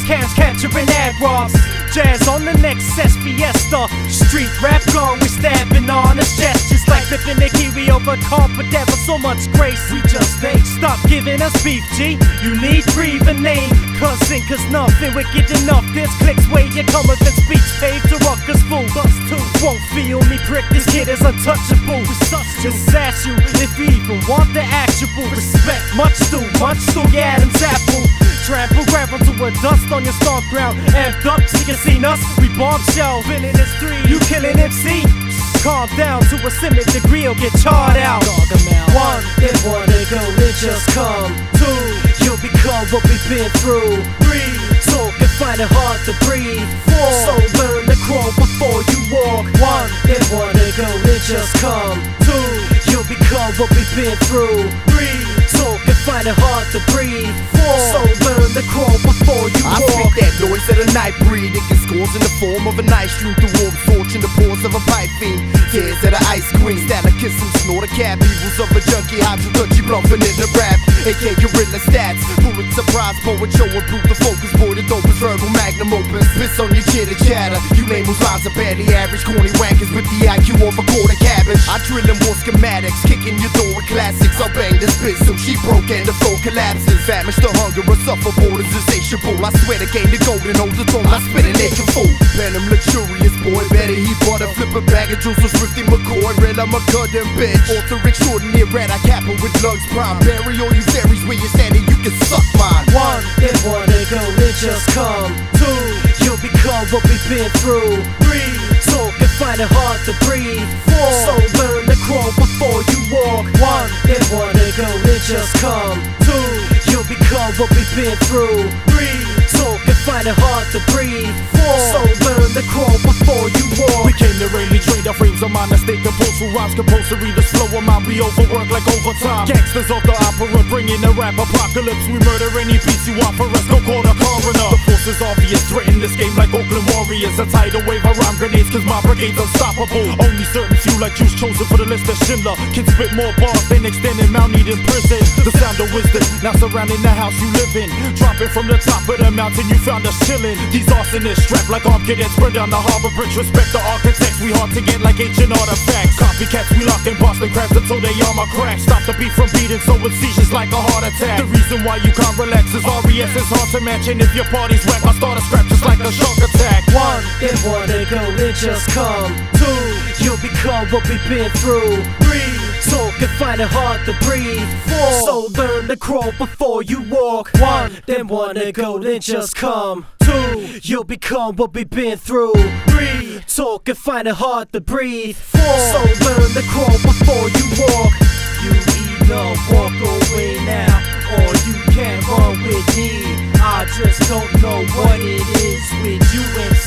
cams capturing ad robs. Jazz on the Nexus Fiesta. Street rap gone, we stabbing honest gestures like flipping the kiwi over carpet. There was so much grace, we just ain't stop giving us beef, G. You need breathe a name, cousin, cause nothing wicked enough. This clicks way you come with the speech paved to ruckus fool. Us too won't feel me prick, this kid is untouchable. We such just ask you if you even want the actual respect. Much too, yeah, Adam's apple. Trample gravel to a dust on your stomp ground. Amped up so you can see us. We bombshell, filling this three. You killing MC? Calm down to a similar degree or get charred out. One, they wanna go, then just come. Two, you'll become what we've been through. Three, talk and find it hard to breathe. Four, so learn to crawl before you walk. One, they wanna go, then just come. Two, you'll become what we've been through. Three, talk and find it hard to breathe. Four, so learn to crawl before you walk. I speak that noise of the night breed. It gets scores in the form of a knife stream through warm torch in the pores of a pipe fiend. Tears of the ice cream, stand a kiss and snort a cab. Evils of a junkie, hydro touchy bluffing in the rap. AK gorilla stats, Pulitzer Prize poet show and prove the focus. Boy, the dopest verbal magnum opus. Piss on your chitter chatter. You name whose lines are barely average. Corny wankers with the IQ of a quarter cabbage. I drill in more schematics, kicking your door with classics. I'll bang this bitch so she broke and the floor collapses. Famished the hunger, insufferable, is insatiable. I swear to gain the golden hold the throne. I spit an naked fool. Venom luxurious boy, better he butter. Flip a bag of juice with Swifty McCoy. Red, I'm a goddamn bitch. Author extraordinary, red, I cap it with lugs prime. Bury all you fairies where you're standing, you can suck mine. One, they wanna go, then just come. Two, you'll become what we've been through. Three, talk and find it hard to breathe. Four, so learn to crawl before you walk. One, they wanna go, then just come. Two, you'll become what we've been through. Three, talk and find it hard to breathe. Four, so learn to crawl before you walk. We came to rain, we trained our frames of mind. Stay composed for rhymes, compulsory to slow a mind. We overwork like overtime. Gangsters of the opera, bringing the rap apocalypse. We murder any beats you offer us, go call the coroner. The force is obvious, threaten this game like Oakland Warriors. A tidal wave of rhyme grenades, cause my brigade's unstoppable. Only certain few like Juice chosen for the list of Schindler. Can spit more bars than extended Mount Eden prison. The sound of wisdom, now surrounding the house you live in. Dropping from the top of the mountain, you found us chillin'. These arsonists strapped like armed cadets, burn down the harbor bridge. Respect the architects, we hard to get like ancient artifacts. Copycats, we lock in Boston crabs until they armor cracks. Stop the beat from beating, so it seizures like a heart attack. The reason why you can't relax is RES is hard to match. And if your party's whack, I start a scrap just like a shark attack. One, they wanna go, then just come. Two, you'll become what we've been through. Three, talk and find it hard to breathe. Four, so learn to crawl before you walk. One, then wanna go, then just come. Two, you'll become what we've been through. Three, talk and find it hard to breathe. Four, so learn to crawl before you walk. You either walk away now, or you can run with me. I just don't know what it is with you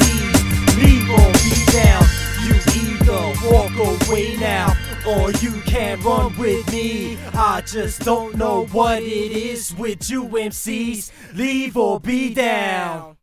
MCs. Leave or be down. You either walk away now, or you can run with me. I just don't know what it is with you MCs. Leave or be down.